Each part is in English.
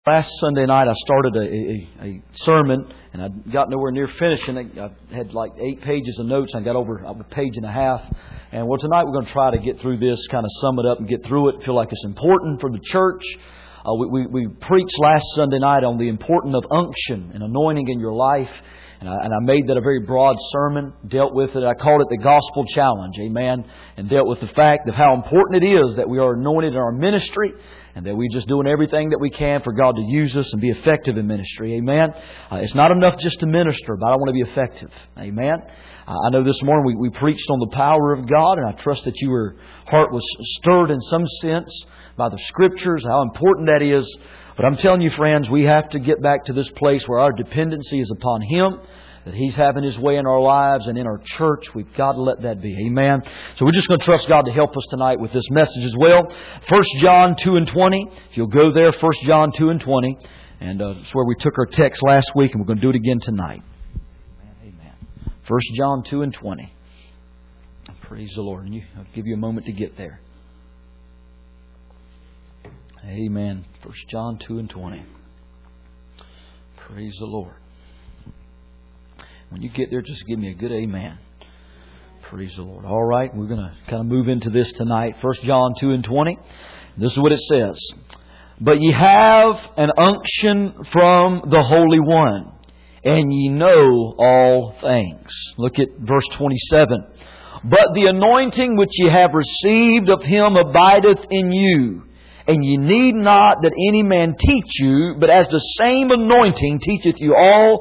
Last Sunday night I started a sermon and I got nowhere near finishing. I had like 8 pages of notes. I got over a page and a half. And well, tonight we're going to try to get through this, kind of sum it up and get through it. Feel like it's important for the church. We preached last Sunday night on the importance of unction and anointing in your life. And I made that a very broad sermon, dealt with it. I called it the Gospel Challenge, amen, and dealt with the fact of how important it is that we are anointed in our ministry and that we're just doing everything that we can for God to use us and be effective in ministry, amen. It's not enough just to minister, but I want to be effective, amen. I know this morning we preached on the power of God, and I trust that your heart was stirred in some sense by the Scriptures, how important that is. But I'm telling you, friends, we have to get back to this place where our dependency is upon Him, that He's having His way in our lives and in our church. We've got to let that be. Amen. So we're just going to trust God to help us tonight with this message as well. 1 John 2 and 20. If you'll go there, 1 John 2 and 20. And it's where we took our text last week, and we're going to do it again tonight. Amen. 1 John 2 and 20. Praise the Lord. And I'll give you a moment to get there. Amen. 1 John 2 and 20. Praise the Lord. When you get there, just give me a good amen. Praise the Lord. All right, we're going to kind of move into this tonight. 1 John 2 and 20. This is what it says. But ye have an unction from the Holy One, and ye know all things. Look at verse 27. But the anointing which ye have received of Him abideth in you. And ye need not that any man teach you, but as the same anointing teacheth you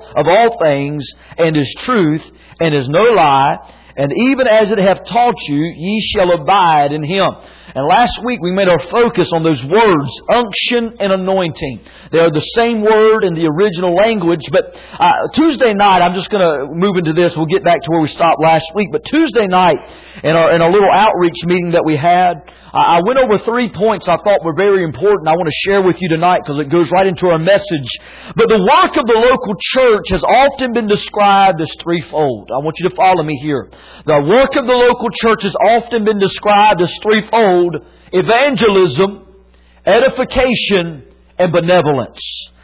all things, and is truth, and is no lie, and even as it hath taught you, ye shall abide in Him. And last week we made our focus on those words, unction and anointing. They are the same word in the original language, but Tuesday night, I'm just going to move into this. We'll get back to where we stopped last week. But Tuesday night, in our little outreach meeting that we had, I went over 3 points I thought were very important. I want to share with you tonight because it goes right into our message. But the work of the local church has often been described as threefold. I want you to follow me here. The work of the local church has often been described as threefold: evangelism, edification, and benevolence.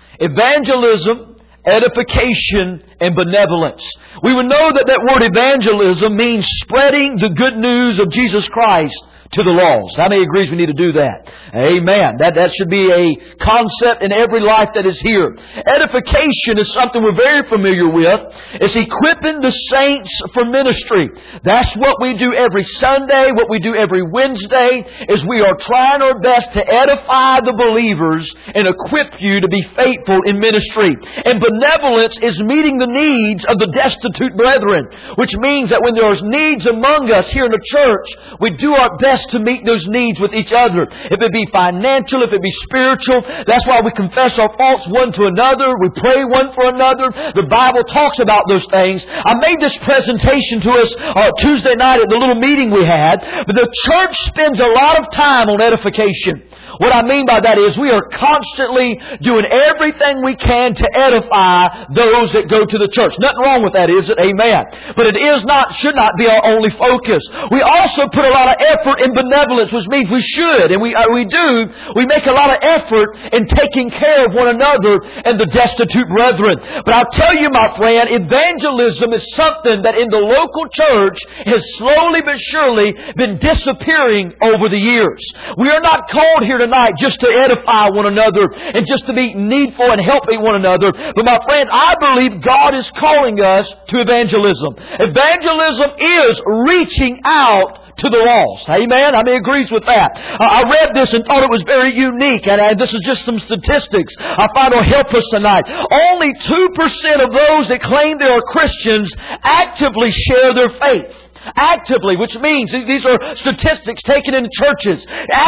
Evangelism, edification, and benevolence. We would know that word evangelism means spreading the good news of Jesus Christ to the lost. How many agrees we need to do that? Amen. That should be a concept in every life that is here. Edification is something we're very familiar with. It's equipping the saints for ministry. That's what we do every Sunday. What we do every Wednesday is we are trying our best to edify the believers and equip you to be faithful in ministry. And benevolence is meeting the needs of the destitute brethren, which means that when there's needs among us here in the church, we do our best to meet those needs with each other. If it be financial, if it be spiritual, that's why we confess our faults one to another. We pray one for another. The Bible talks about those things. I made this presentation to us Tuesday night at the little meeting we had. But the church spends a lot of time on edification. What I mean by that is we are constantly doing everything we can to edify those that go to the church. Nothing wrong with that, is it? Amen. But it should not be our only focus. We also put a lot of effort in benevolence, which means we should, and we do. We make a lot of effort in taking care of one another and the destitute brethren. But I'll tell you, my friend, evangelism is something that in the local church has slowly but surely been disappearing over the years. We are not called here tonight just to edify one another and just to be needful and helping one another. But my friend, I believe God is calling us to evangelism. Evangelism is reaching out to the lost. Amen? How many agrees with that? I read this and thought it was very unique. And this is just some statistics I find will help us tonight. Only 2% of those that claim they are Christians actively share their faith. Actively, which means these are statistics taken in churches.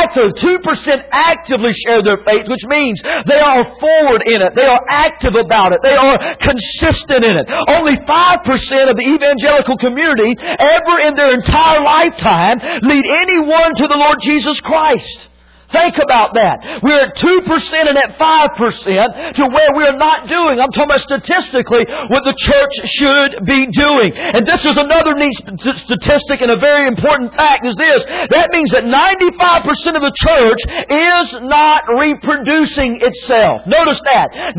2% actively share their faith, which means they are forward in it. They are active about it. They are consistent in it. Only 5% of the evangelical community ever in their entire lifetime lead anyone to the Lord Jesus Christ. Think about that. We're at 2% and at 5% to where we're not doing, I'm talking about statistically, what the church should be doing. And this is another neat statistic and a very important fact is this. That means that 95% of the church is not reproducing itself. Notice that.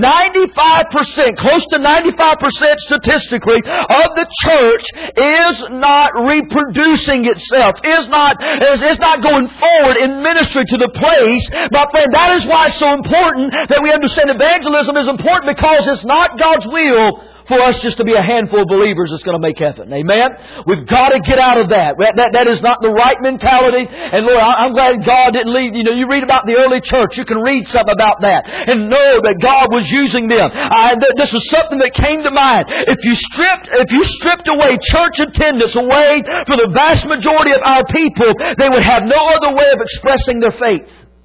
95%, close to 95% statistically of the church is not reproducing itself, is not going forward in ministry to the place. My friend, that is why it's so important that we understand evangelism is important, because it's not God's will for us just to be a handful of believers that's going to make heaven. Amen? We've got to get out of that. That is not the right mentality. And Lord, I'm glad God didn't leave. You know, you read about the early church. You can read something about that and know that God was using them. This is something that came to mind. If you stripped away church attendance away for the vast majority of our people, they would have no other way of expressing their faith.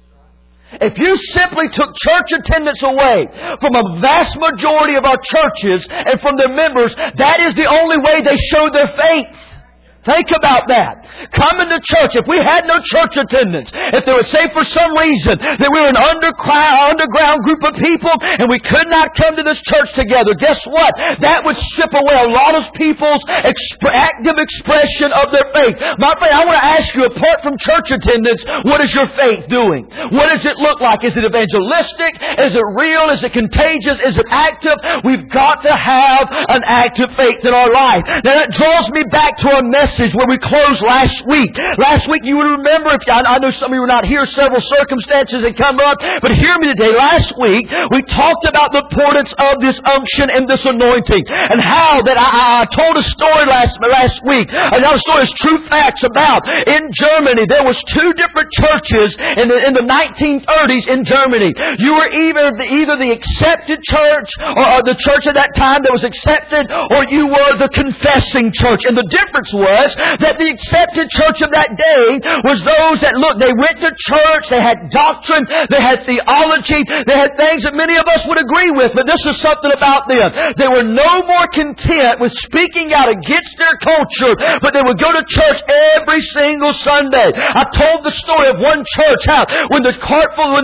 If you simply took church attendance away from a vast majority of our churches and from their members, that is the only way they show their faith. Think about that. Coming to church, if we had no church attendance, if there was, say for some reason, that we were an underground group of people and we could not come to this church together, guess what? That would strip away a lot of people's active expression of their faith. My friend, I want to ask you, apart from church attendance, what is your faith doing? What does it look like? Is it evangelistic? Is it real? Is it contagious? Is it active? We've got to have an active faith in our life. Now that draws me back to our message where we closed last week. Last week, you would remember, I know some of you were not here, several circumstances had come up, but hear me today. Last week, we talked about the importance of this unction and this anointing, and how that I told a story last week. Another story is true facts about. In Germany, there was two different churches in the 1930s in Germany. You were either the accepted church, or the church at that time that was accepted, or you were the confessing church. And the difference was that the accepted church of that day was those that, look, they went to church, they had doctrine, they had theology, they had things that many of us would agree with, but this is something about them. They were no more content with speaking out against their culture, but they would go to church every single Sunday. I told the story of one church, how when the car full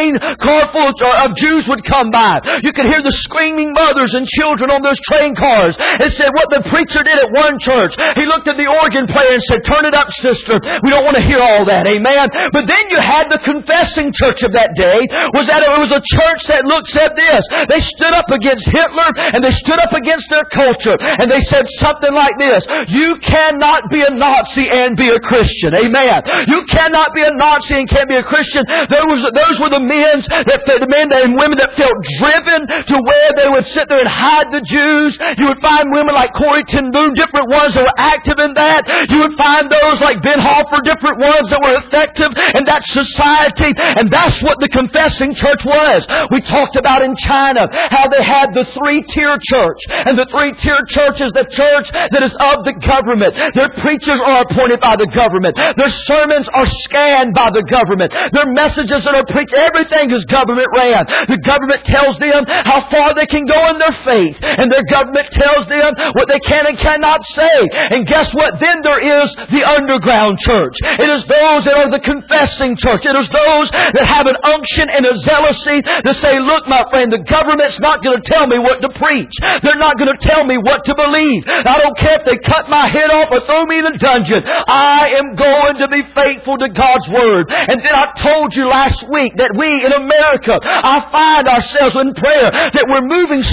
of Jews would come by, you could hear the screaming mothers and children on those train cars. It said what the preacher did at one church. He looked at the organ player and said, "Turn it up, sister. We don't want to hear all that." Amen. But then you had the confessing church of that day. Was that it was a church that said this. They stood up against Hitler and they stood up against their culture. And they said something like this: you cannot be a Nazi and be a Christian. Amen. You cannot be a Nazi and can't be a Christian. Those were the men and women that felt driven to where they would sit there and hide the Jews. You would find women like Corrie ten Boom, different ones that were active in that. You would find those like Ben Hoffer, different ones that were effective in that society. And that's what the confessing church was. We talked about in China how they had the three-tier church. And the three-tier church is the church that is of the government. Their preachers are appointed by the government. Their sermons are scanned by the government. Their messages that are preached, everything is government ran. The government tells them how far they can go in their faith. And their government tells them what they can and cannot say. And guess what? Then there is the underground church. It is those that are the confessing church. It is those that have an unction and a zealousy to say, look, my friend, the government's not going to tell me what to preach. They're not going to tell me what to believe. I don't care if they cut my head off or throw me in a dungeon. I am going to be faithful to God's Word. And then I told you last week that we in America, I find ourselves in prayer that we're moving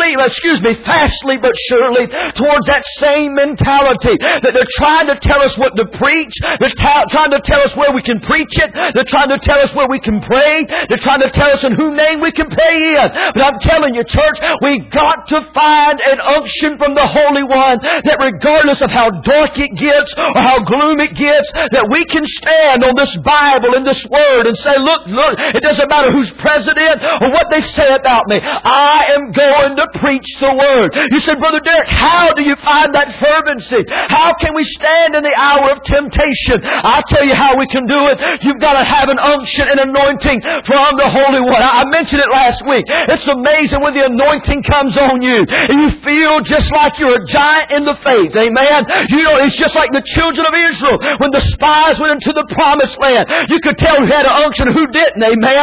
fastly but surely towards that same mentality. That they're trying to tell us what to preach. They're trying to tell us where we can preach it. They're trying to tell us where we can pray. They're trying to tell us in whose name we can pray in. But I'm telling you, church, we've got to find an unction from the Holy One that regardless of how dark it gets or how gloom it gets, that we can stand on this Bible and this Word and say, look, it doesn't matter who's president or what they say about me. I am going to preach the Word. You said, Brother Derek, how do you find that fervency? How How can we stand in the hour of temptation? I'll tell you how we can do it. You've got to have an unction and anointing from the Holy One. I mentioned it last week. It's amazing when the anointing comes on you and you feel just like you're a giant in the faith. Amen. You know, it's just like the children of Israel when the spies went into the promised land. You could tell who had an unction and who didn't. Amen.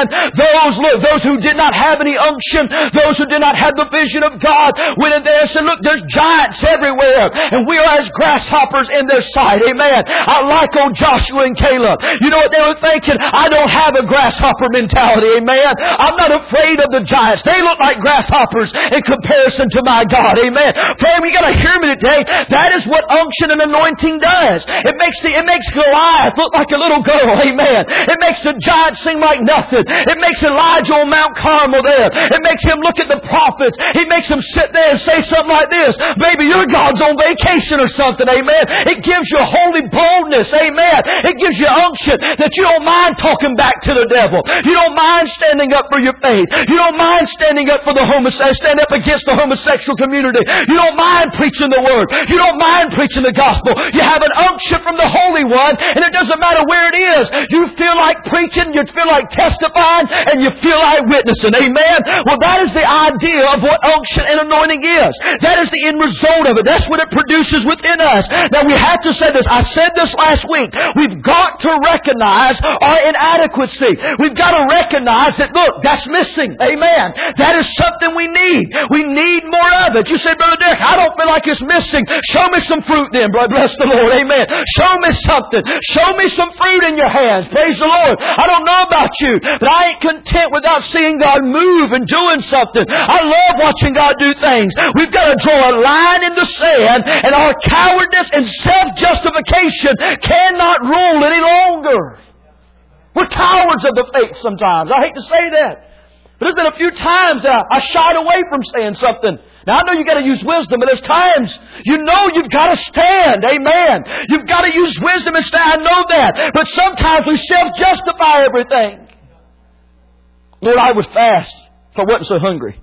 Those who did not have any unction, those who did not have the vision of God, went in there and said, look, there's giants everywhere, and we are as grasshoppers in their sight. Amen. I like old Joshua and Caleb. You know what they were thinking? I don't have a grasshopper mentality. Amen. I'm not afraid of the giants. They look like grasshoppers in comparison to my God. Amen. Friend, you got to hear me today. That is what unction and anointing does. It makes Goliath look like a little girl. Amen. It makes the giant seem like nothing. It makes Elijah on Mount Carmel there. It makes him look at the prophets. He makes them sit there and say something like this. Baby, your God's on vacation or something. Amen. It gives you holy boldness. Amen. It gives you unction that you don't mind talking back to the devil. You don't mind standing up for your faith. You don't mind standing up for stand up against the homosexual community. You don't mind preaching the Word. You don't mind preaching the gospel. You have an unction from the Holy One, and it doesn't matter where it is. You feel like preaching, you feel like testifying, and you feel like witnessing. Amen? Well, that is the idea of what unction and anointing is. That is the end result of it. That's what it produces within us. Now, we have to say this. I said this last week. We've got to recognize our inadequacy. We've got to recognize that, look, that's missing. Amen. That is something we need. We need more of it. You say, Brother Derek, I don't feel like it's missing. Show me some fruit then, brother. Bless the Lord. Amen. Show me something. Show me some fruit in your hands. Praise the Lord. I don't know about you, but I ain't content without seeing God move and doing something. I love watching God do things. We've got to draw a line in the sand, and our cowardice and self-justification cannot rule any longer. We're cowards of the faith sometimes. I hate to say that. But there's been a few times that I shied away from saying something. Now, I know you've got to use wisdom, but there's times you know you've got to stand. Amen. You've got to use wisdom and stand. I know that. But sometimes we self-justify everything. Lord, I would fast if I wasn't so hungry.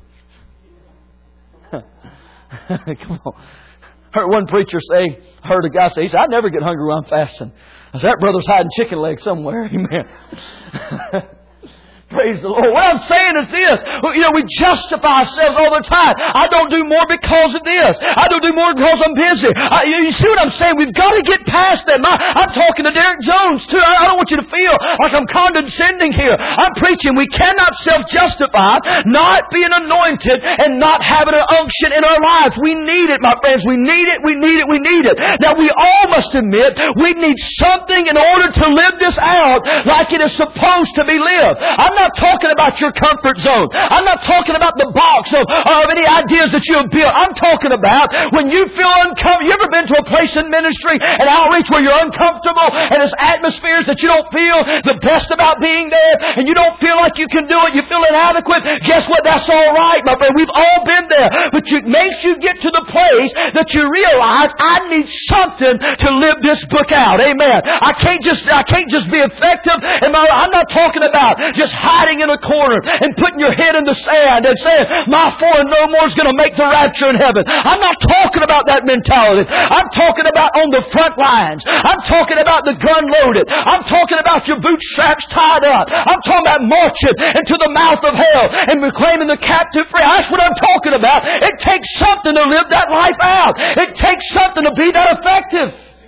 Come on. Heard one preacher say, heard a guy say, he said, I never get hungry when I'm fasting. I said, that brother's hiding chicken legs somewhere. Amen. Praise the Lord. What I'm saying is this. You know, we justify ourselves all the time. I don't do more because of this. I don't do more because I'm busy. You see what I'm saying? We've got to get past that. I'm talking to Derek Jones too. I don't want you to feel like I'm condescending here. I'm preaching. We cannot self-justify not being anointed and not having an unction in our lives. We need it, my friends. We need it. We need it. We need it. Now, we all must admit we need something in order to live this out like it is supposed to be lived. I'm not talking about your comfort zone. I'm not talking about the box of any ideas that you have built. I'm talking about when you feel uncomfortable. You ever been to a place in ministry and outreach where you're uncomfortable and there's atmospheres that you don't feel the best about being there and you don't feel like you can do it. You feel inadequate. Guess what? That's all right, my friend. We've all been there. But it makes you get to the place that you realize I need something to live this book out. Amen. I can't just be effective. I'm not talking about just hiding in a corner and putting your head in the sand and saying, my 4 and no more is going to make the rapture in heaven. I'm not talking about that mentality. I'm talking about on the front lines. I'm talking about the gun loaded. I'm talking about your bootstraps tied up. I'm talking about marching into the mouth of hell and reclaiming the captive free. That's what I'm talking about. It takes something to live that life out. It takes something to be that effective.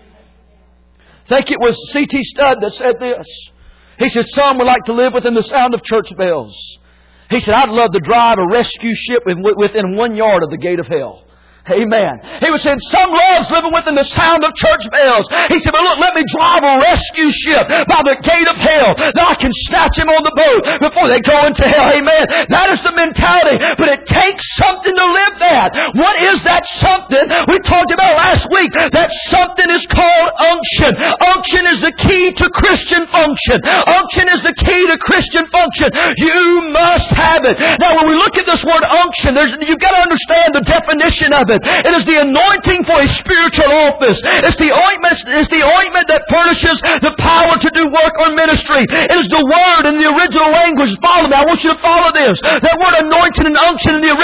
I think it was C.T. Studd that said this. He said, some would like to live within the sound of church bells. He said, I'd love to drive a rescue ship within 1 yard of the gate of hell. Amen. He was saying, some loves living within the sound of church bells. He said, but look, let me drive a rescue ship by the gate of hell. Now I can snatch him on the boat before they go into hell. Amen. That is the mentality. But it takes something to live that. What is that something we talked about last week? That something is called unction. Unction is the key to Christian function. Unction is the key to Christian function. You must have it. Now when we look at this word unction, you've got to understand the definition of it. It is the anointing for a spiritual office. It's the ointment that furnishes the power to do work or ministry. It is the word in the original language. Follow me. I want you to follow this. That word anointing and unction in the original language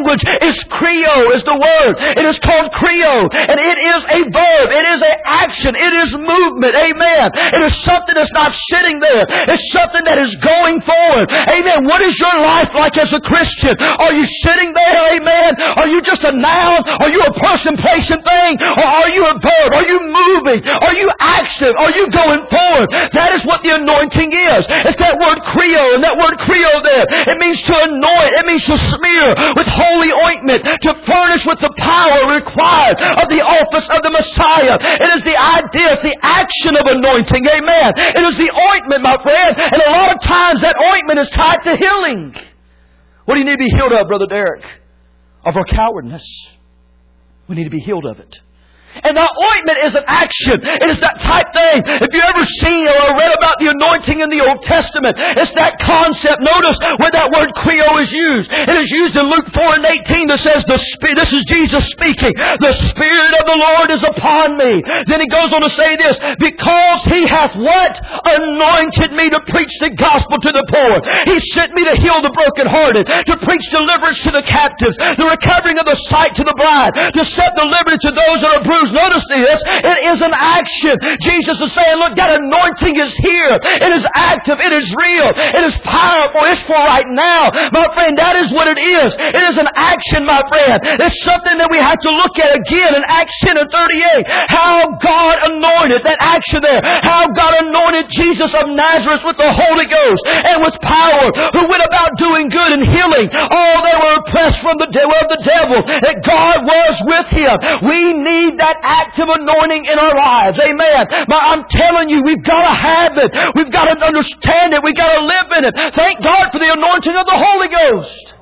language is creo, is the word. It is called creo. And it is a verb. It is an action. It is movement. Amen. It is something that's not sitting there. It's something that is going forward. Amen. What is your life like as a Christian? Are you sitting there? Amen. Are you just a noun? Are you a person, place, and thing? Or are you a verb? Are you moving? Are you active? Are you going forward? That is what the anointing is. It's that word creo, and that word creo there, it means to anoint. It means to smear with holy ointment, to furnish with the power required of the office of the Messiah. It is the idea, it's the action of anointing. Amen. It is the ointment, my friend. And a lot of times that ointment is tied to healing. What do you need to be healed of, Brother Derek? Of our cowardness. We need to be healed of it. And that ointment is an action. It is that type thing. If you ever seen or read about the anointing in the Old Testament, it's that concept. Notice where that word creo is used. It is used in Luke 4 and 18 that says, this is Jesus speaking. The Spirit of the Lord is upon me. Then he goes on to say this, because He hath what? Anointed me to preach the gospel to the poor. He sent me to heal the brokenhearted, to preach deliverance to the captives, the recovering of the sight to the blind, to set the liberty to those that are bruised. Notice this. It is an action. Jesus is saying, look, that anointing is here. It is active. It is real. It is powerful. It's for right now. My friend, that is what it is. It is an action, my friend. It's something that we have to look at again in Acts 10 and 38. How God anointed, that action there. How God anointed Jesus of Nazareth with the Holy Ghost and with power, who went about doing good and healing all that were oppressed from the devil, that God was with Him. We need that active anointing in our lives. Amen. But I'm telling you, we've got to have it. We've got to understand it. We've got to live in it. Thank God for the anointing of the Holy Ghost.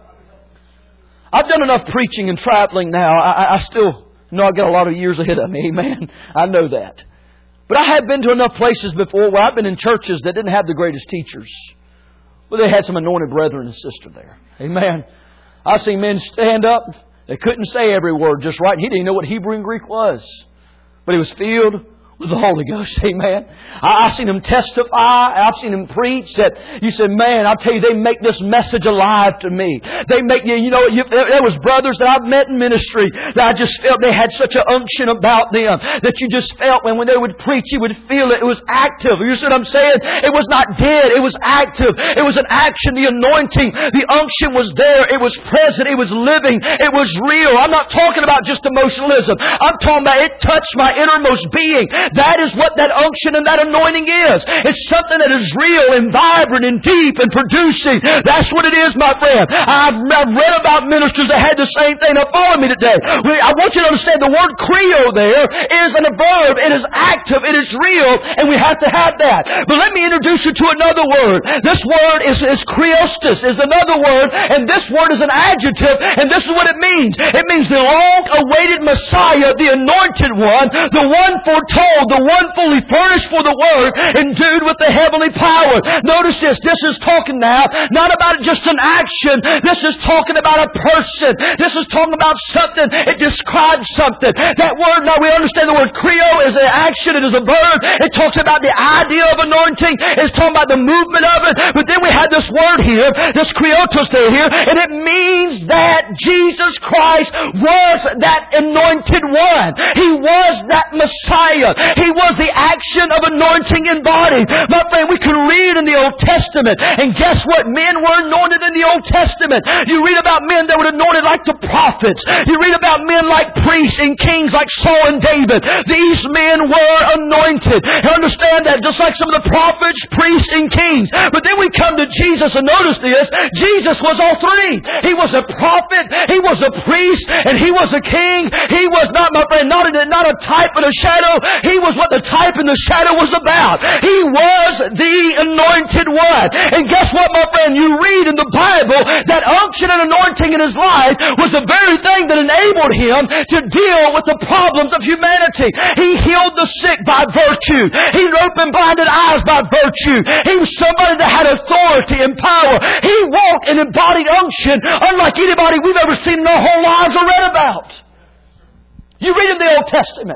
I've done enough preaching and traveling now. I still know I've got a lot of years ahead of me. Amen. I know that. But I have been to enough places before where I've been in churches that didn't have the greatest teachers. Well, they had some anointed brethren and sister there. Amen. I've seen men stand up. They couldn't say every word just right. He didn't even know what Hebrew and Greek was. But he was filled with the Holy Ghost. Amen. I've seen him testify. I've seen him preach that you said, man, I'll tell you, they make this message alive to me. They make you know, there was brothers that I've met in ministry that I just felt they had such an unction about them that you just felt when they would preach, you would feel it. It was active. You see what I'm saying? It was not dead. It was active. It was an action. The anointing, the unction was there. It was present. It was living. It was real. I'm not talking about just emotionalism. I'm talking about it touched my innermost being. That is what that unction and that anointing is. It's something that is real and vibrant and deep and producing. That's what it is, my friend. I've read about ministers that had the same thing. Now follow me today. I want you to understand the word creo there is a verb. It is active. It is real. And we have to have that. But let me introduce you to another word. This word is creostis, is another word. And this word is an adjective. And this is what it means. It means the long-awaited Messiah, the anointed one, the one foretold, the one fully furnished for the work, endued with the heavenly power. Notice this. This is talking now not about just an action. This is talking about a person. This is talking about something. It describes something. That word, now we understand the word creo is an action. It is a verb. It talks about the idea of anointing. It's talking about the movement of it. But then we have this word here, this creotos here, and it means that Jesus Christ was that anointed one. He was that Messiah. He was the action of anointing embodied. My friend, we can read in the Old Testament, and guess what? Men were anointed in the Old Testament. You read about men that were anointed like the prophets. You read about men like priests and kings like Saul and David. These men were anointed. You understand that? Just like some of the prophets, priests, and kings. But then we come to Jesus, and notice this. Jesus was all three. He was a prophet, He was a priest, and He was a king. He was not, my friend, not a type and a shadow. He was what the type and the shadow was about. He was the anointed one. And guess what, my friend? You read in the Bible that unction and anointing in His life was the very thing that enabled Him to deal with the problems of humanity. He healed the sick by virtue. He opened blinded eyes by virtue. He was somebody that had authority and power. He walked in embodied unction unlike anybody we've ever seen in our whole lives or read about. You read in the Old Testament.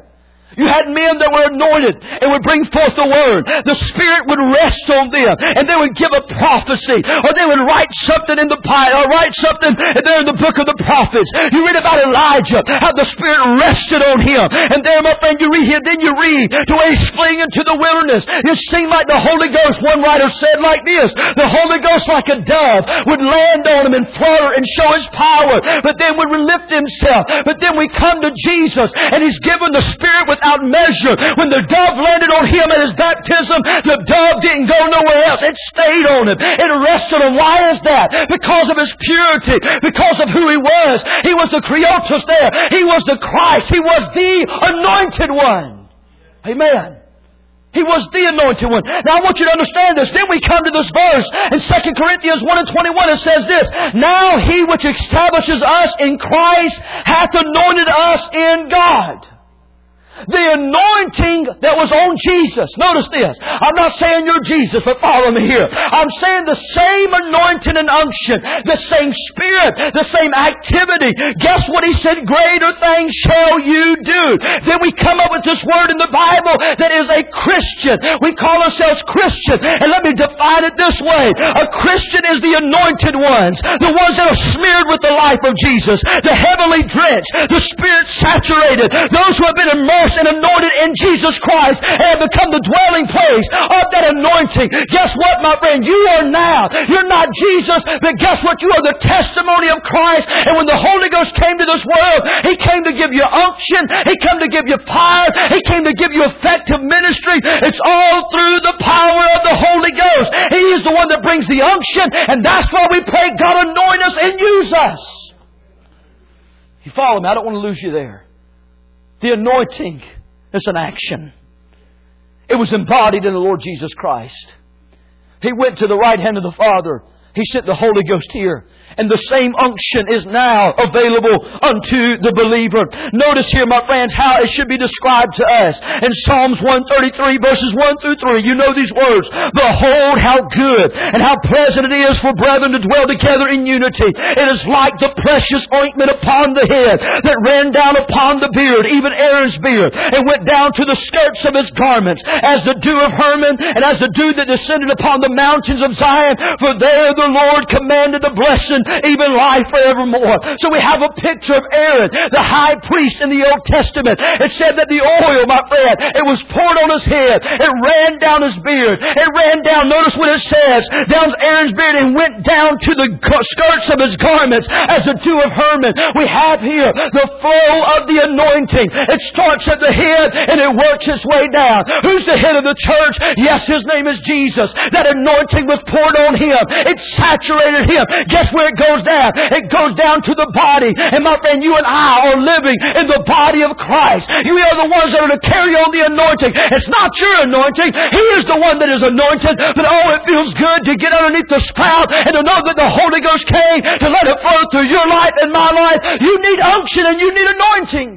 You had men that were anointed and would bring forth the Word. The Spirit would rest on them, and they would give a prophecy, or they would write something in the Bible, or write something there in the book of the prophets. You read about Elijah, how the Spirit rested on him. And there, my friend, you read here, then you read to where he's fleeing into the wilderness. It seemed like the Holy Ghost, one writer said like this, the Holy Ghost like a dove would land on him and flutter and show His power, but then would lift Himself. But then we come to Jesus, and He's given the Spirit without measure. When the dove landed on Him at His baptism, the dove didn't go nowhere else. It stayed on Him. It rested on Him. Why is that? Because of His purity. Because of who He was. He was the Creator there. He was the Christ. He was the Anointed One. Amen. He was the Anointed One. Now I want you to understand this. Then we come to this verse in 2 Corinthians 1 and 21. It says this, now He which establishes us in Christ hath anointed us in God. The anointing that was on Jesus. Notice this. I'm not saying you're Jesus, but follow me here. I'm saying the same anointing and unction, the same Spirit, the same activity. Guess what He said? Greater things shall you do. Then we come up with this word in the Bible that is a Christian. We call ourselves Christian. And let me define it this way. A Christian is the anointed ones. The ones that are smeared with the life of Jesus. The heavenly drenched. The Spirit saturated. Those who have been immersed and anointed in Jesus Christ and have become the dwelling place of that anointing. Guess what, my friend? You are now. You're not Jesus, but guess what? You are the testimony of Christ. And when the Holy Ghost came to this world, He came to give you unction. He came to give you fire. He came to give you effective ministry. It's all through the power of the Holy Ghost. He is the one that brings the unction, and that's why we pray, God, anoint us and use us. You follow me? I don't want to lose you there. The anointing is an action. It was embodied in the Lord Jesus Christ. He went to the right hand of the Father. He sent the Holy Ghost here. And the same unction is now available unto the believer. Notice here, my friends, how it should be described to us. In Psalms 133, verses 1 through 3, you know these words. Behold how good and how pleasant it is for brethren to dwell together in unity. It is like the precious ointment upon the head that ran down upon the beard, even Aaron's beard, and went down to the skirts of his garments, as the dew of Hermon, and as the dew that descended upon the mountains of Zion. For there the Lord commanded the blessing, even life forevermore. So we have a picture of Aaron, the high priest in the Old Testament. It said that the oil, my friend, it was poured on his head. It ran down his beard. It ran down, notice what it says, down Aaron's beard and went down to the skirts of his garments as the dew of Hermon. We have here the flow of the anointing. It starts at the head and it works its way down. Who's the head of the church? Yes, His name is Jesus. That anointing was poured on Him. It saturated Him. Guess where it goes down? It goes down to the body. And my friend, you and I are living in the body of Christ. You are the ones that are to carry on the anointing. It's not your anointing. He is the one that is anointed. But oh, it feels good to get underneath the spout and to know that the Holy Ghost came to let it flow through your life and my life. You need unction and you need anointing.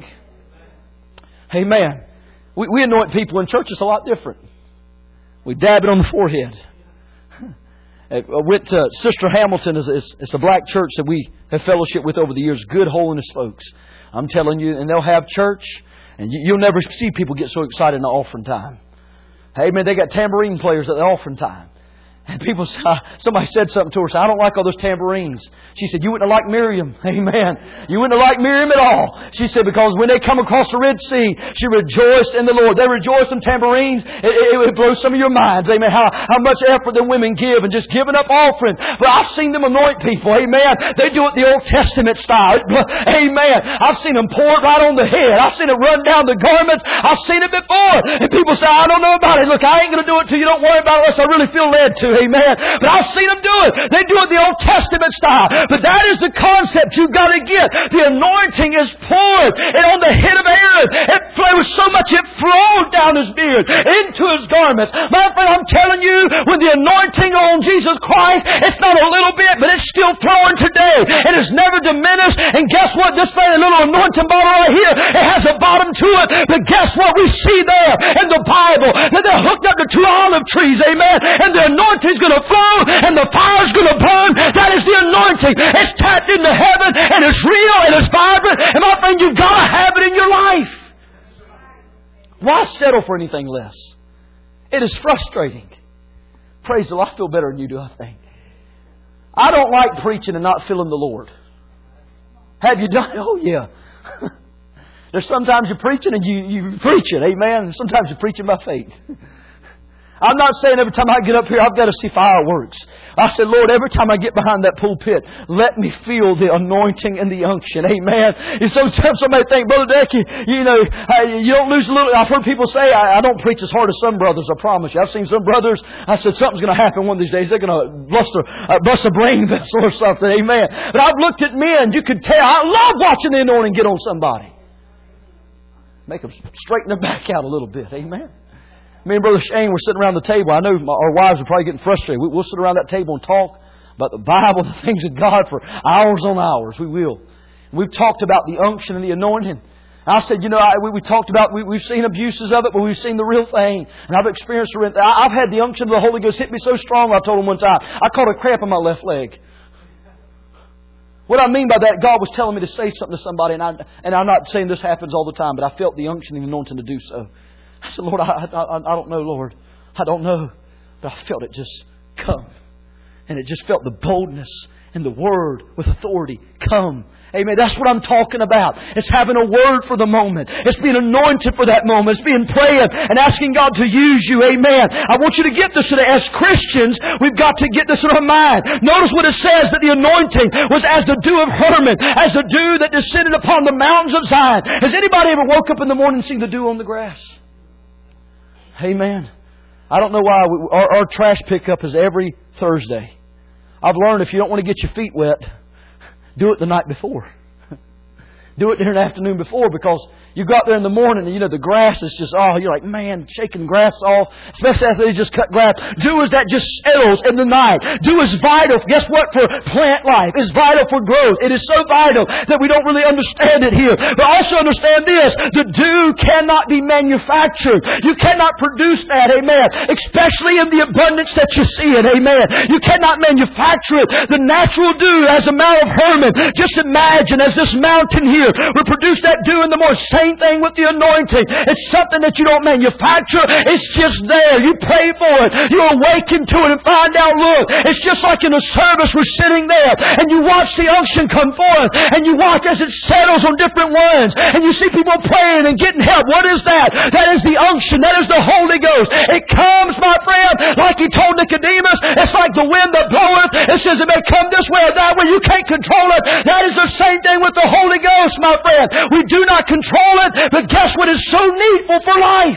Amen. We anoint people in church. It's a lot different. We dab it on the forehead. I went to Sister Hamilton. It's a black church that we have fellowship with over the years. Good holiness folks. I'm telling you. And they'll have church. And you'll never see people get so excited in the offering time. Hey, man, they got tambourine players at the offering time. And people, somebody said something to her. Said, I don't like all those tambourines. She said, you wouldn't have liked Miriam. Amen. You wouldn't have liked Miriam at all. She said, because when they come across the Red Sea, she rejoiced in the Lord. They rejoiced in tambourines. It blows some of your minds. Amen. How much effort the women give and just giving up offering. But I've seen them anoint people. Amen. They do it the Old Testament style. Amen. I've seen them pour it right on the head. I've seen it run down the garments. I've seen it before. And people say, I don't know about it. Look, I ain't going to do it till you don't worry about it unless I really feel led to. Amen. But I've seen them do it. They do it the Old Testament style. But that is the concept you've got to get. The anointing is poured. And on the head of Aaron, it flowed so much it flowed down his beard into his garments. My friend, I'm telling you, when the anointing on Jesus Christ, it's not a little bit, but it's still flowing today. It is never diminished. And guess what? This thing, a little anointing bottle right here, it has a bottom to it. But guess what? We see there in the Bible that they're hooked up to two olive trees. Amen. And the anointing is going to flow and the fire is going to burn. That is the anointing. It's tapped into heaven and it's real and it's vibrant. And my friend, you've got to have it in your life. Why settle for anything less? It is frustrating. Praise the Lord. I feel better than you do, I think. I don't like preaching and not feeling the Lord. Have you done it? Oh, yeah. There's sometimes you're preaching and you preach it. Amen. Sometimes you're preaching by faith. I'm not saying every time I get up here I've got to see fireworks. I said, Lord, every time I get behind that pulpit, let me feel the anointing and the unction. Amen. And sometimes somebody think, Brother Decky, you don't lose a little. I've heard people say, I don't preach as hard as some brothers, I promise you. I've seen some brothers, I said, something's going to happen one of these days. They're going to bust a brain vessel or something. Amen. But I've looked at men, you could tell, I love watching the anointing get on somebody. Make them straighten their back out a little bit. Amen. Me and Brother Shane were sitting around the table. I know our wives are probably getting frustrated. We'll sit around that table and talk about the Bible, the things of God for hours on hours. We will. We've talked about the unction and the anointing. I said, we talked about, we've seen abuses of it, but we've seen the real thing. And I've experienced it. I've had the unction of the Holy Ghost hit me so strong, I told him one time, I caught a cramp in my left leg. What I mean by that, God was telling me to say something to somebody, and I'm not saying this happens all the time, but I felt the unction and the anointing to do so. I said, Lord, I don't know, Lord. I don't know. But I felt it just come. And it just felt the boldness and the Word with authority come. Amen. That's what I'm talking about. It's having a word for the moment. It's being anointed for that moment. It's being praying and asking God to use you. Amen. I want you to get this today. As Christians, we've got to get this in our mind. Notice what it says, that the anointing was as the dew of Hermon, as the dew that descended upon the mountains of Zion. Has anybody ever woke up in the morning and seen the dew on the grass? Amen. I don't know why our trash pickup is every Thursday. I've learned if you don't want to get your feet wet, do it the night before. Do it during the afternoon before, because you go out there in the morning and the grass is just, you're like, man, shaking grass off. Especially after they just cut grass. Dew is that just settles in the night. Dew is vital. Guess what? For plant life. It's vital for growth. It is so vital that we don't really understand it here. But also understand this. The dew cannot be manufactured. You cannot produce that. Amen. Especially in the abundance that you see it. Amen. You cannot manufacture it. The natural dew as a Mount of Hermon. Just imagine as this mountain here will produce that dew in the morning. Same thing with the anointing. It's something that you don't manufacture. It's just there. You pray for it. You awaken to it and find out, look, it's just like in a service we're sitting there and you watch the unction come forth and you watch as it settles on different ones and you see people praying and getting help. What is that? That is the unction. That is the Holy Ghost. It comes, my friend, like He told Nicodemus. It's like the wind that bloweth. It says it may come this way or that way. You can't control it. That is the same thing with the Holy Ghost, my friend. We do not control it, but guess what is so needful for life?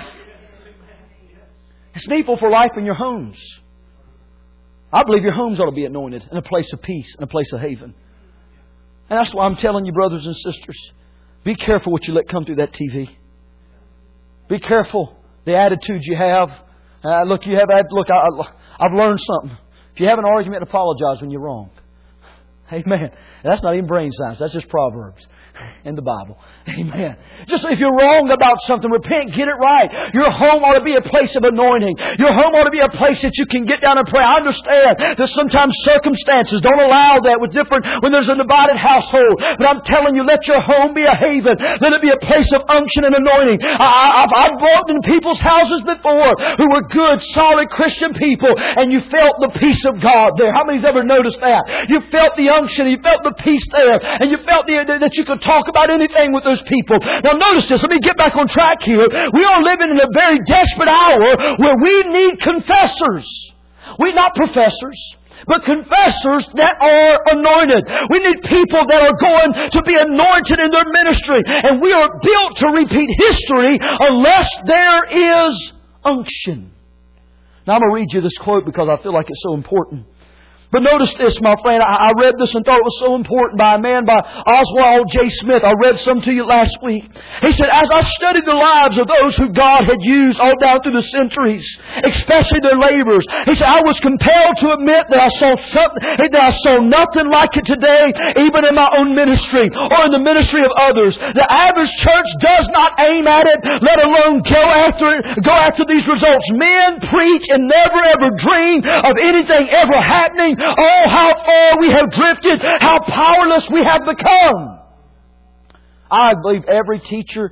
It's needful for life in your homes. I believe your homes ought to be anointed in a place of peace, in a place of haven. And that's why I'm telling you, brothers and sisters, be careful what you let come through that TV. Be careful the attitudes you have. I've learned something. If you have an argument, apologize when you're wrong. Amen. That's not even brain science. That's just Proverbs in the Bible. Amen. Just if you're wrong about something, repent, get it right. Your home ought to be a place of anointing. Your home ought to be a place that you can get down and pray. I understand that sometimes circumstances don't allow that when there's a divided household. But I'm telling you, let your home be a haven. Let it be a place of unction and anointing. I've walked in people's houses before who were good, solid Christian people, and you felt the peace of God there. How many's ever noticed that? You felt the unction, you felt the peace there, and you felt that you could talk about anything with those people. Now notice this. Let me get back on track here. We are living in a very desperate hour where we need confessors. We're not professors, but confessors that are anointed. We need people that are going to be anointed in their ministry. And we are built to repeat history unless there is unction. Now I'm going to read you this quote because I feel like it's so important. But notice this, my friend. I read this and thought it was so important by a man by Oswald J. Smith. I read some to you last week. He said, as I studied the lives of those who God had used all down through the centuries, especially their laborers, he said, I was compelled to admit that I saw nothing like it today, even in my own ministry or in the ministry of others. The average church does not aim at it, let alone go after these results. Men preach and never ever dream of anything ever happening. Oh, how far we have drifted, how powerless we have become. I believe every teacher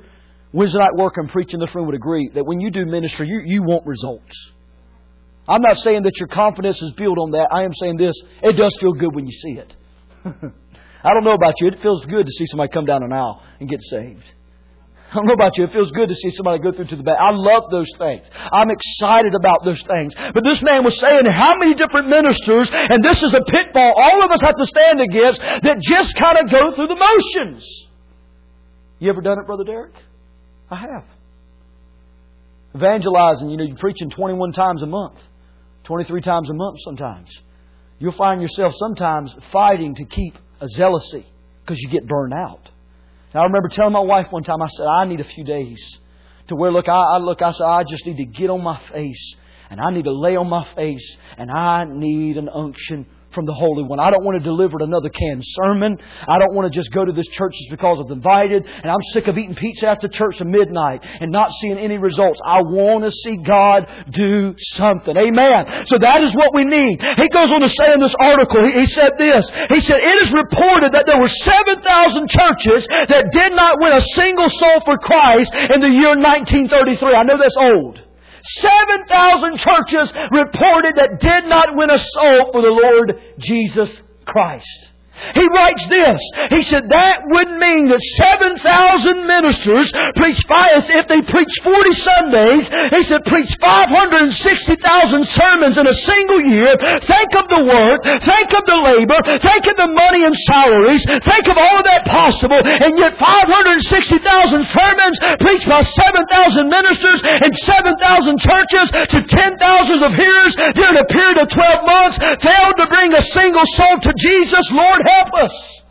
Wednesday night worker and preacher in this room would agree that when you do ministry, you want results. I'm not saying that your confidence is built on that. I am saying this, it does feel good when you see it. I don't know about you. It feels good to see somebody come down an aisle and get saved. I don't know about you. It feels good to see somebody go through to the back. I love those things. I'm excited about those things. But this man was saying how many different ministers, and this is a pitfall all of us have to stand against, that just kind of go through the motions. You ever done it, Brother Derek? I have. Evangelizing, you're preaching 21 times a month. 23 times a month sometimes. You'll find yourself sometimes fighting to keep a zealousy because you get burned out. And I remember telling my wife one time, I said, I need a few days to where, I said, I just need to get on my face and I need to lay on my face and I need an unction from the Holy One. I don't want to deliver another canned sermon. I don't want to just go to this church just because I was invited. And I'm sick of eating pizza after church at midnight and not seeing any results. I want to see God do something. Amen. So that is what we need. He goes on to say in this article, he said this. He said, it is reported that there were 7,000 churches that did not win a single soul for Christ in the year 1933. I know that's old. 7,000 churches reported that did not win a soul for the Lord Jesus Christ. He writes this. He said that would mean that 7,000 ministers if they preach 40 Sundays, he said preach 560,000 sermons in a single year. Think of the work, think of the labor, think of the money and salaries, think of all of that possible, and yet 560,000 sermons preached by 7,000 ministers in 7,000 churches to 10,000 of hearers during a period of 12 months failed to bring a single soul to Jesus. Lord, help us.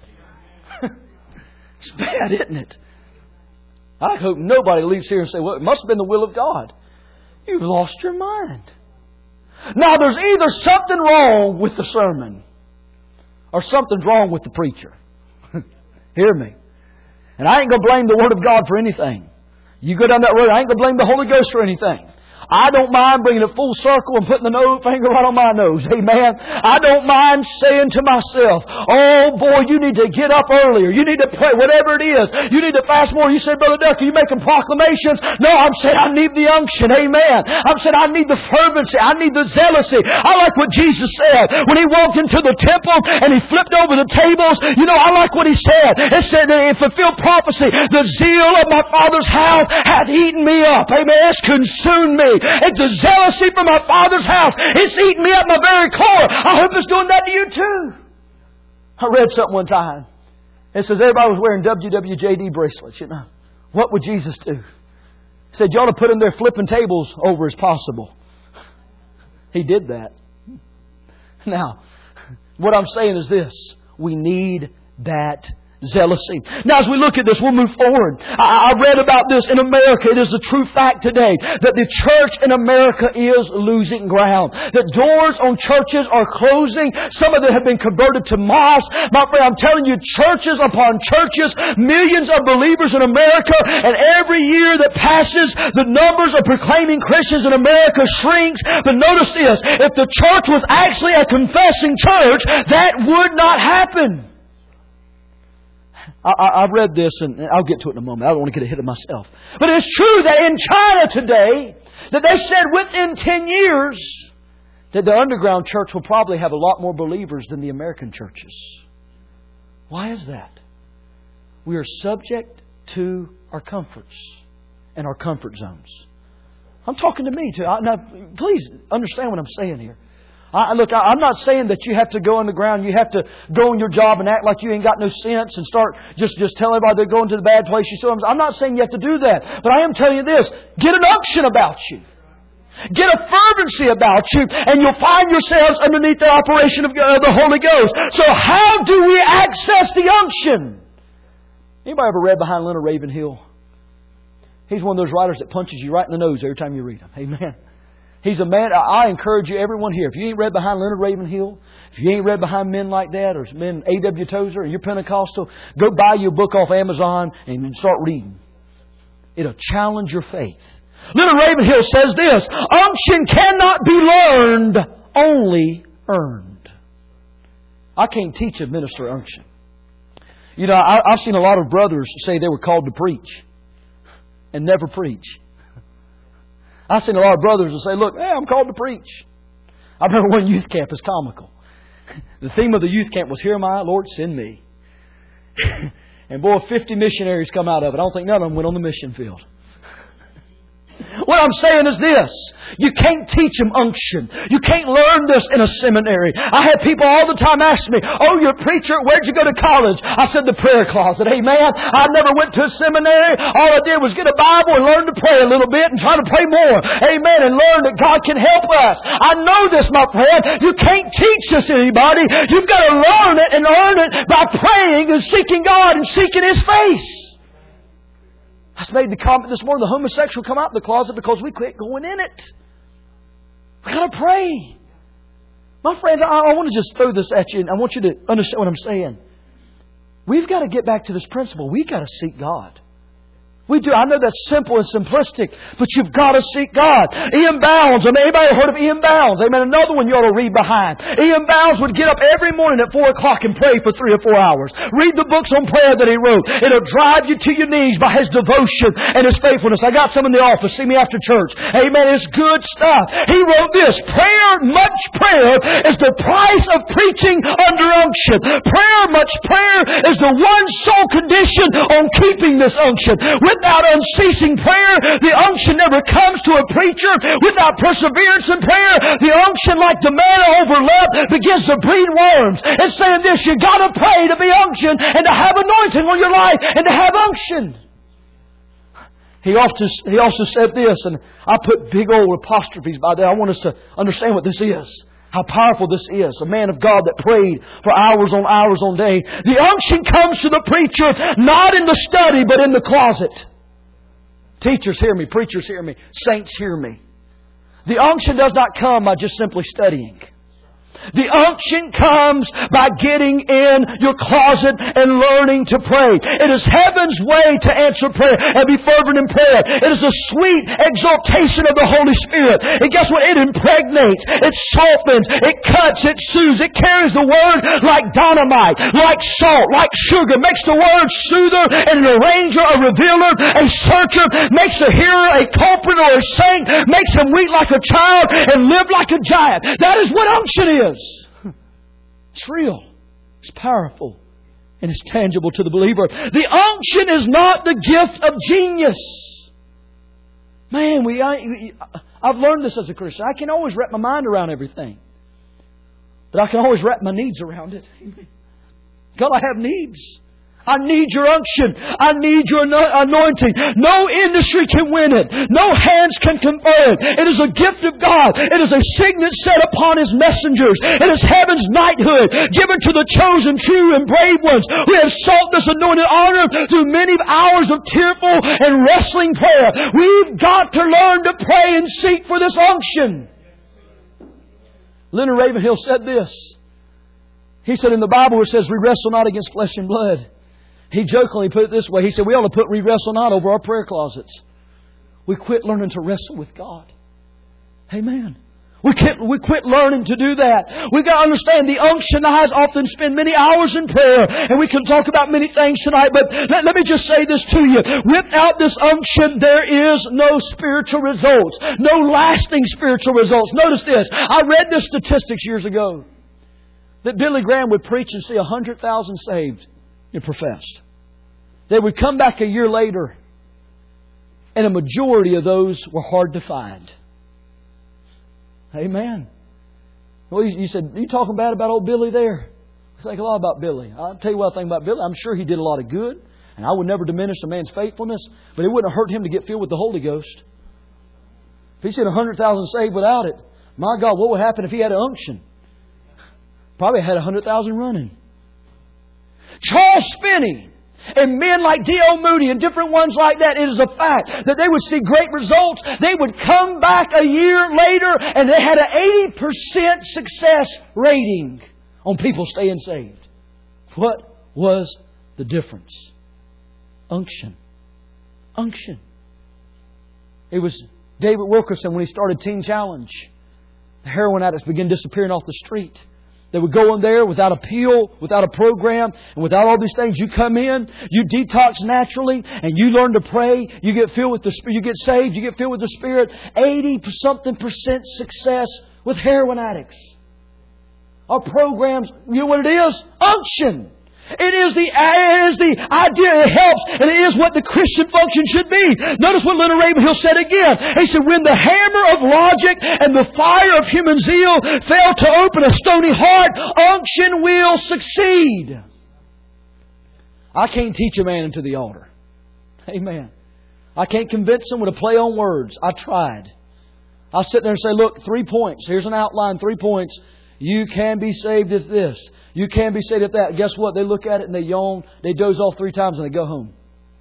It's bad, isn't it? I hope nobody leaves here and say, well, it must have been the will of God. You've lost your mind. Now, there's either something wrong with the sermon or something's wrong with the preacher. Hear me. And I ain't going to blame the Word of God for anything. You go down that road, I ain't going to blame the Holy Ghost for anything. I don't mind bringing it full circle and putting the finger right on my nose. Amen. I don't mind saying to myself, oh boy, you need to get up earlier. You need to pray, whatever it is. You need to fast more. You say, Brother Duck, are you making proclamations? No, I'm saying I need the unction. Amen. I'm saying I need the fervency. I need the zealousy. I like what Jesus said when He walked into the temple and He flipped over the tables. I like what He said. It said that it fulfilled prophecy. The zeal of my Father's house hath eaten me up. Amen. It's consumed me. It's the zealousy for my Father's house. It's eating me up my very core. I hope it's doing that to you too. I read something one time. It says everybody was wearing WWJD bracelets. What would Jesus do? He said you ought to put them there flipping tables over as possible. He did that. Now, what I'm saying is this. We need that zealousy. Now, as we look at this, we'll move forward. I read about this in America. It is a true fact today that the church in America is losing ground. That doors on churches are closing. Some of them have been converted to mosques. My friend, I'm telling you, churches upon churches, millions of believers in America, and every year that passes, the numbers of proclaiming Christians in America shrinks. But notice this, if the church was actually a confessing church, that would not happen. I read this, and I'll get to it in a moment. I don't want to get ahead of myself. But it's true that in China today, that they said within 10 years, that the underground church will probably have a lot more believers than the American churches. Why is that? We are subject to our comforts and our comfort zones. I'm talking to me too. Now, please understand what I'm saying here. Look, I'm not saying that you have to go underground. You have to go on your job and act like you ain't got no sense and start just telling everybody they're going to the bad place. I'm not saying you have to do that. But I am telling you this. Get an unction about you. Get a fervency about you. And you'll find yourselves underneath the operation of the Holy Ghost. So how do we access the unction? Anybody ever read behind Leonard Ravenhill? He's one of those writers that punches you right in the nose every time you read him. Amen. He's a man, I encourage you, everyone here, if you ain't read behind Leonard Ravenhill, if you ain't read behind men like that, or men A.W. Tozer, or you're Pentecostal, go buy you a book off Amazon and start reading. It'll challenge your faith. Leonard Ravenhill says this, unction cannot be learned, only earned. I can't teach a minister unction. I've seen a lot of brothers say they were called to preach. and never preach. I've seen a lot of brothers who say, look, hey, I'm called to preach. I remember one youth camp is comical. The theme of the youth camp was, here am I, Lord, send me. And boy, 50 missionaries come out of it. I don't think none of them went on the mission field. What I'm saying is this. You can't teach them unction. You can't learn this in a seminary. I have people all the time ask me, oh, you're a preacher. Where'd you go to college? I said, the prayer closet. Amen. I never went to a seminary. All I did was get a Bible and learn to pray a little bit and try to pray more. Amen. And learn that God can help us. I know this, my friend. You can't teach this to anybody. You've got to learn it and earn it by praying and seeking God and seeking His face. I made the comment this morning, the homosexual come out of the closet because we quit going in it. We've got to pray. My friends, I want to just throw this at you, and I want you to understand what I'm saying. We've got to get back to this principle. We've got to seek God. We do. I know that's simple and simplistic, but you've got to seek God. Ian Bounds. Anybody heard of Ian Bounds? Amen. Another one you ought to read behind. Ian Bounds would get up every morning at 4 o'clock and pray for 3 or 4 hours. Read the books on prayer that he wrote. It'll drive you to your knees by his devotion and his faithfulness. I got some in the office. See me after church. Amen. It's good stuff. He wrote this. Much prayer is the price of preaching under unction. Much prayer is the one sole condition on keeping this unction. Without unceasing prayer, the unction never comes to a preacher. Without perseverance in prayer, the unction, like the manna over leaven, begins to breed worms. It's saying this, you got to pray to be unctioned and to have anointing on your life and to have unction. He also said this, and I put big old apostrophes by there. I want us to understand what this is. How powerful this is. A man of God that prayed for hours on day. The unction comes to the preacher not in the study but in the closet. Teachers hear me. Preachers hear me. Saints hear me. The unction does not come by just simply studying. The unction comes by getting in your closet and learning to pray. It is heaven's way to answer prayer and be fervent in prayer. It is a sweet exaltation of the Holy Spirit. And guess what? It impregnates. It softens. It cuts. It soothes. It carries the Word like dynamite, like salt, like sugar. Makes the Word soother and an arranger, a revealer, a searcher. Makes the hearer a culprit or a saint. Makes him weak like a child and live like a giant. That is what unction is. It's real. It's powerful. And it's tangible to the believer. The unction is not the gift of genius. Man, I've learned this as a Christian. I can always wrap my mind around everything. But I can always wrap my needs around it. God, I have needs. I need your unction. I need your anointing. No industry can win it. No hands can confer it. It is a gift of God. It is a signet set upon His messengers. It is heaven's knighthood given to the chosen, true, and brave ones who have sought this anointed honor through many hours of tearful and wrestling prayer. We've got to learn to pray and seek for this unction. Leonard Ravenhill said this. He said in the Bible it says we wrestle not against flesh and blood. He jokingly put it this way. He said, we ought to put we wrestle not over our prayer closets. We quit learning to wrestle with God. Amen. We quit learning to do that. We've got to understand the unction eyes often spend many hours in prayer. And we can talk about many things tonight. But let me just say this to you. Without this unction, there is no spiritual results. No lasting spiritual results. Notice this. I read this statistics years ago. That Billy Graham would preach and see 100,000 saved and professed. They would come back a year later, and a majority of those were hard to find. Amen. Well, you said, are you talking bad about old Billy there? I think a lot about Billy. I'll tell you what I think about Billy. I'm sure he did a lot of good, and I would never diminish a man's faithfulness, but it wouldn't hurt him to get filled with the Holy Ghost. If he said 100,000 saved without it, my God, what would happen if he had an unction? Probably had 100,000 running. Charles Finney and men like D.L. Moody and different ones like that, it is a fact that they would see great results. They would come back a year later and they had an 80% success rating on people staying saved. What was the difference? Unction. Unction. It was David Wilkerson when he started Teen Challenge. The heroin addicts began disappearing off the street. They would go in there without a pill, without a program, and without all these things. You come in, you detox naturally, and you learn to pray. You get filled with the Spirit. You get saved. You get filled with the Spirit. 80-something% success with heroin addicts. Our programs, you know what it is? Unction. It is the idea. It helps, and it is what the Christian function should be. Notice what Leonard Ravenhill said again. He said, when the hammer of logic and the fire of human zeal fail to open a stony heart, unction will succeed. I can't teach a man into the altar. Amen. I can't convince him with a play on words. I tried. I'll sit there and say, look, 3 points. Here's an outline, 3 points. You can be saved at this. You can be saved at that. Guess what? They look at it and they yawn. They doze off 3 times and they go home.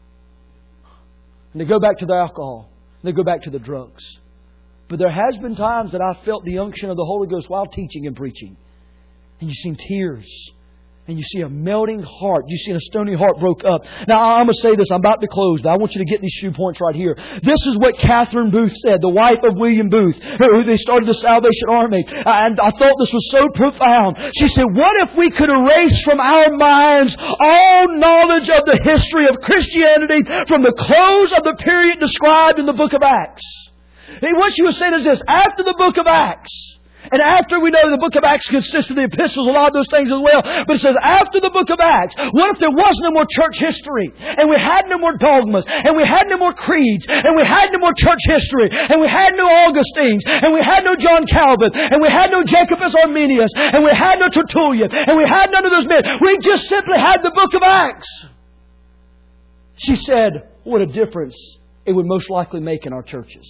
And they go back to their alcohol. And they go back to the drugs. But there has been times that I felt the unction of the Holy Ghost while teaching and preaching. And you've seen tears. And you see a melting heart. You see a stony heart broke up. Now, I'm going to say this. I'm about to close, but I want you to get these few points right here. This is what Catherine Booth said, the wife of William Booth, who they started the Salvation Army. And I thought this was so profound. She said, what if we could erase from our minds all knowledge of the history of Christianity from the close of the period described in the book of Acts? And what she was saying is this. After the book of Acts, and after we know the book of Acts consists of the epistles, a lot of those things as well. But it says after the book of Acts, what if there was no more church history? And we had no more dogmas. And we had no more creeds. And we had no more church history. And we had no Augustines. And we had no John Calvin. And we had no Jacobus Arminius. And we had no Tertullian. And we had none of those men. We just simply had the book of Acts. She said, what a difference it would most likely make in our churches.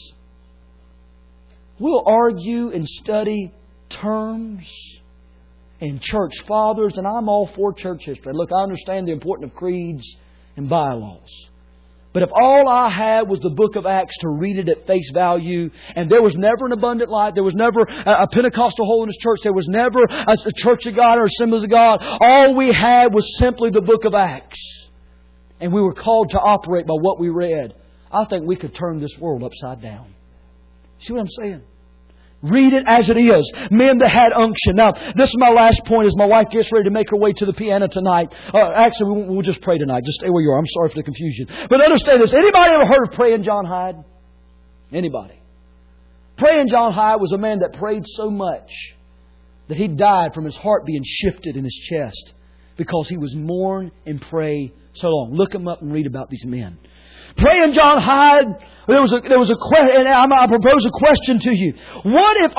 We'll argue and study terms and church fathers, and I'm all for church history. Look, I understand the importance of creeds and bylaws. But if all I had was the book of Acts to read it at face value, and there was never an abundant light, there was never a Pentecostal holiness church, there was never a Church of God or Assemblies of God, all we had was simply the book of Acts. And we were called to operate by what we read. I think we could turn this world upside down. See what I'm saying? Read it as it is. Men that had unction. Now, this is my last point as my wife gets ready to make her way to the piano tonight. Actually, we'll just pray tonight. Just stay where you are. I'm sorry for the confusion. But understand this. Anybody ever heard of Praying John Hyde? Anybody? Praying John Hyde was a man that prayed so much that he died from his heart being shifted in his chest because he was mourn and pray so long. Look him up and read about these men. Praying John Hyde, there was a question, and I propose a question to you. What if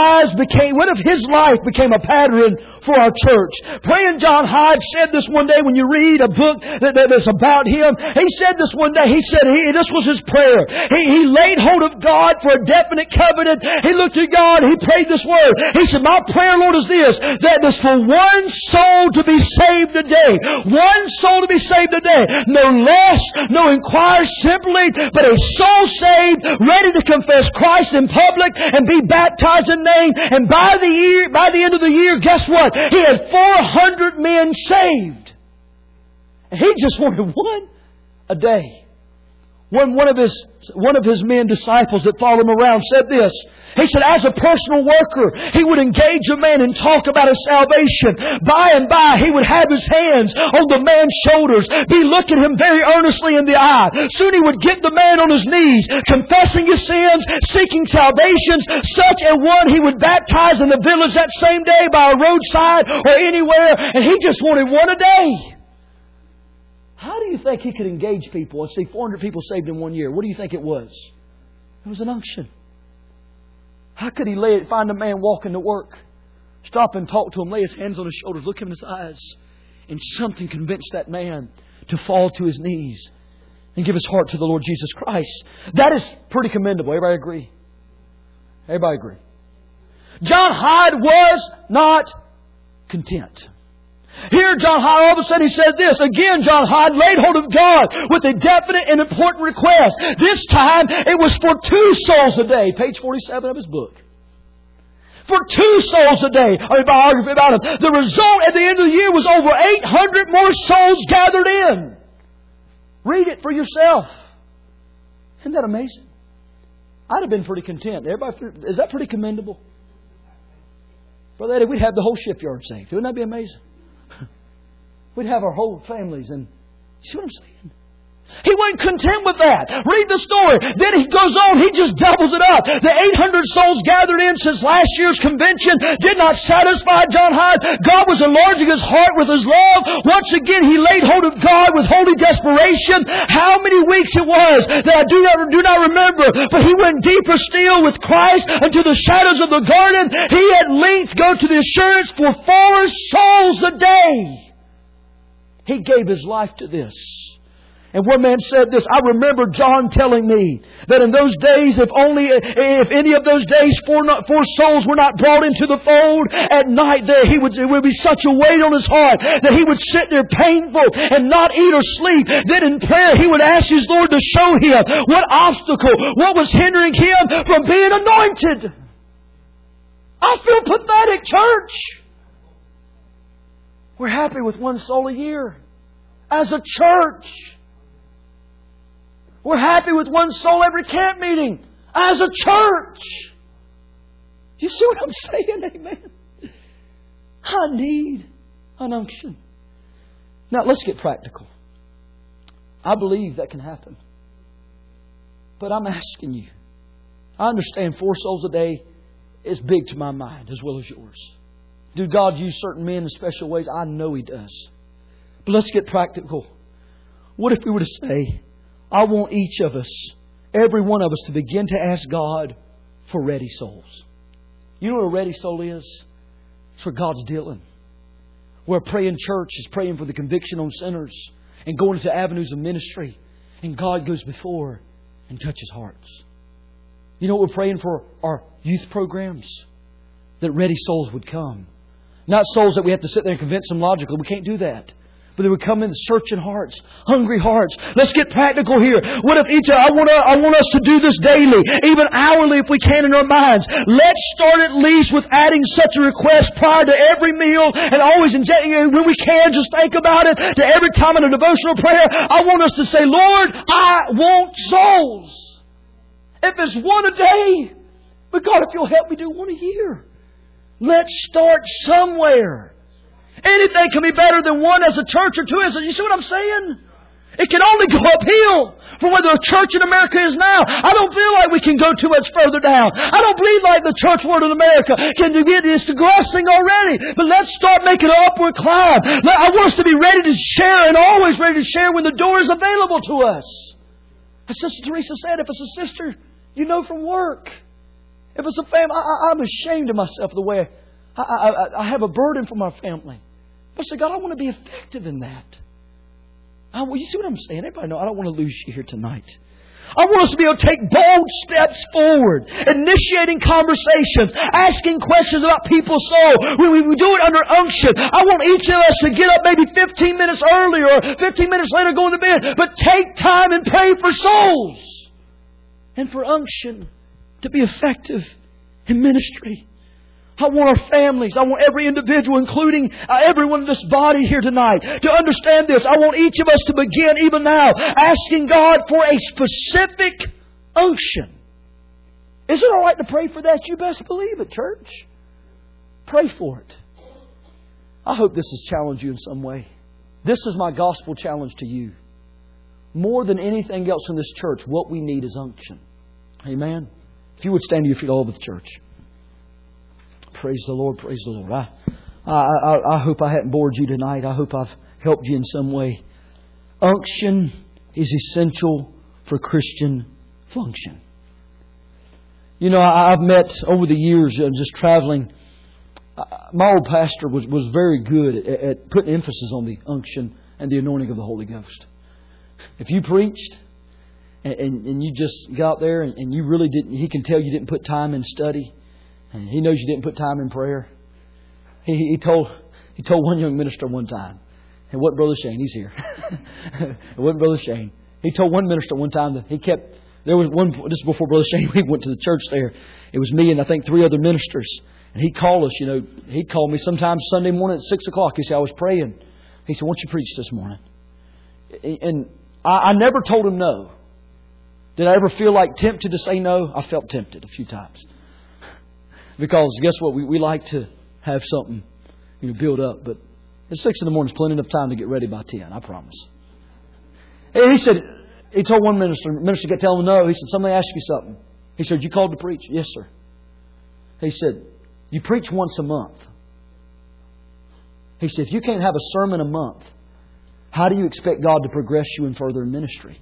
his life became a pattern for our church? Praying John Hyde said this one day when you read a book that's about him. He said this one day. He said this was his prayer. He laid hold of God for a definite covenant. He looked at God. He prayed this word. He said, my prayer, Lord, is this, that there's for one soul to be saved today. One soul to be saved today. No less, no inquire simply, but a soul saved, ready to confess Christ in public and be baptized in name. And by the end of the year, guess what? He had 400 men saved. And he just wanted one a day. One of his men disciples that followed him around said this. He said, as a personal worker, he would engage a man and talk about his salvation. By and by, he would have his hands on the man's shoulders, be looking him very earnestly in the eye. Soon he would get the man on his knees, confessing his sins, seeking salvations. Such a one he would baptize in the village that same day by a roadside or anywhere. And he just wanted one a day. How do you think he could engage people and see 400 people saved in 1 year? What do you think it was? It was an unction. How could he find a man walking to work, stop and talk to him, lay his hands on his shoulders, look him in his eyes, and something convinced that man to fall to his knees and give his heart to the Lord Jesus Christ? That is pretty commendable. Everybody agree? Everybody agree? John Hyde was not content. Here, John Hyde, all of a sudden he says this. Again, John Hyde laid hold of God with a definite and important request. This time, it was for 2 souls a day. Page 47 of his book. For 2 souls a day. A biography about him. The result at the end of the year was over 800 more souls gathered in. Read it for yourself. Isn't that amazing? I'd have been pretty content. Everybody, is that pretty commendable? Brother Eddie, we'd have the whole shipyard saved. Wouldn't that be amazing? We'd have our whole families. And you see what I'm saying? He wasn't content with that. Read the story. Then he goes on. He just doubles it up. The 800 souls gathered in since last year's convention did not satisfy John Hyde. God was enlarging his heart with His love. Once again, he laid hold of God with holy desperation. How many weeks it was that I do not remember. But he went deeper still with Christ into the shadows of the garden. He at length go to the assurance for 4 souls a day. He gave his life to this. And one man said this, I remember John telling me that in those days, if any of those days 4 souls were not brought into the fold, at night there it would be such a weight on his heart that he would sit there painful and not eat or sleep. Then in prayer he would ask his Lord to show him what obstacle, what was hindering him from being anointed. I feel pathetic, church. We're happy with 1 soul a year as a church. We're happy with 1 soul every camp meeting as a church. You see what I'm saying? Amen. I need an unction. Now let's get practical. I believe that can happen. But I'm asking you. I understand 4 souls a day is big to my mind as well as yours. Do God use certain men in special ways? I know He does. But let's get practical. What if we were to say, I want each of us, every one of us, to begin to ask God for ready souls. You know what a ready soul is? It's where God's dealing. Where a praying church is praying for the conviction on sinners and going into avenues of ministry. And God goes before and touches hearts. You know what we're praying for? Our youth programs. That ready souls would come. Not souls that we have to sit there and convince them logically. We can't do that. But they would come in searching hearts, hungry hearts. Let's get practical here. What if I want us to do this daily, even hourly if we can in our minds. Let's start at least with adding such a request prior to every meal and always injecting it when we can. Just think about it. To every time in a devotional prayer, I want us to say, Lord, I want souls. If it's 1 a day, but God, if You'll help me do 1 a year. Let's start somewhere. Anything can be better than 1 as a church or 2 as a... You see what I'm saying? It can only go uphill from where the church in America is now. I don't feel like we can go too much further down. I don't believe like the church world in America can get this progressing already. But let's start making an upward climb. I want us to be ready to share and always ready to share when the door is available to us. As Sister Teresa said, if it's a sister you know from work, if it's a family, I'm ashamed of myself the way I have a burden for my family. But I say, God, I want to be effective in that. You see what I'm saying? Everybody know I don't want to lose you here tonight. I want us to be able to take bold steps forward, initiating conversations, asking questions about people's soul. When we do it under unction, I want each of us to get up maybe 15 minutes earlier or 15 minutes later going to bed. But take time and pray for souls and for unction to be effective in ministry. I want our families, I want every individual, including everyone in this body here tonight, to understand this. I want each of us to begin even now asking God for a specific unction. Is it all right to pray for that? You best believe it, church. Pray for it. I hope this has challenged you in some way. This is my gospel challenge to you. More than anything else in this church, what we need is unction. Amen. If you would stand to your feet all over the church. Praise the Lord, praise the Lord. I hope I haven't bored you tonight. I hope I've helped you in some way. Unction is essential for Christian function. You know, I've met over the years, just traveling, my old pastor was very good at putting emphasis on the unction and the anointing of the Holy Ghost. If you preached and you just got there and you really didn't, he can tell you didn't put time in study. And he knows you didn't put time in prayer. He told one young minister one time, it wasn't Brother Shane, he's here. It wasn't Brother Shane. He told one minister one time that there was one, this is before Brother Shane, we went to the church there. It was me and I think 3 other ministers. And he'd call us, he'd call me sometimes Sunday morning at 6 o'clock. He said, I was praying. He said, why don't you preach this morning? And I never told him no. Did I ever feel like tempted to say no? I felt tempted a few times. Because guess what? We like to have something, build up. But at 6 in the morning is plenty enough time to get ready by 10, I promise. And he told one minister kept telling him no. He said, somebody asked you something. He said, you called to preach? Yes, sir. He said, you preach once a month. He said, if you can't have a sermon a month, how do you expect God to progress you in further ministry?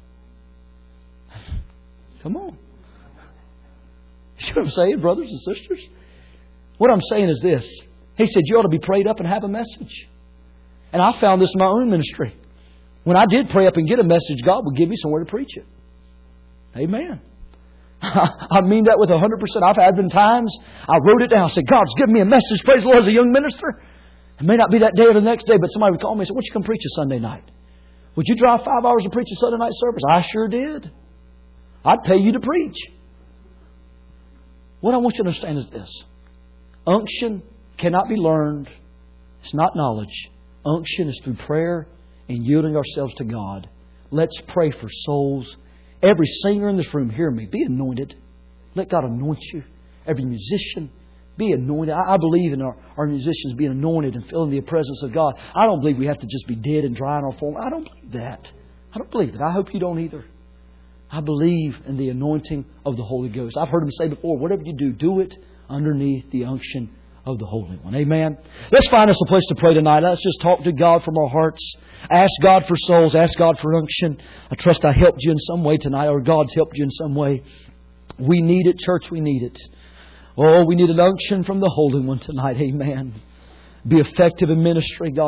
Come on. You see what I'm saying, brothers and sisters? What I'm saying is this. He said, you ought to be prayed up and have a message. And I found this in my own ministry. When I did pray up and get a message, God would give me somewhere to preach it. Amen. I mean that with 100%. I've had been times I wrote it down. I said, God's given me a message, praise the Lord, as a young minister. It may not be that day or the next day, but somebody would call me and say, why don't you come preach a Sunday night? Would you drive 5 hours to preach a Sunday night service? I sure did. I'd pay you to preach. What I want you to understand is this. Unction cannot be learned. It's not knowledge. Unction is through prayer and yielding ourselves to God. Let's pray for souls. Every singer in this room, hear me, be anointed. Let God anoint you. Every musician, be anointed. I believe in our musicians being anointed and feeling the presence of God. I don't believe we have to just be dead and dry in our form. I don't believe that. I don't believe it. I hope you don't either. I believe in the anointing of the Holy Ghost. I've heard Him say before, whatever you do, do it underneath the unction of the Holy One. Amen. Let's find us a place to pray tonight. Let's just talk to God from our hearts. Ask God for souls. Ask God for unction. I trust I helped you in some way tonight, or God's helped you in some way. We need it, church. We need it. Oh, we need an unction from the Holy One tonight. Amen. Be effective in ministry, God.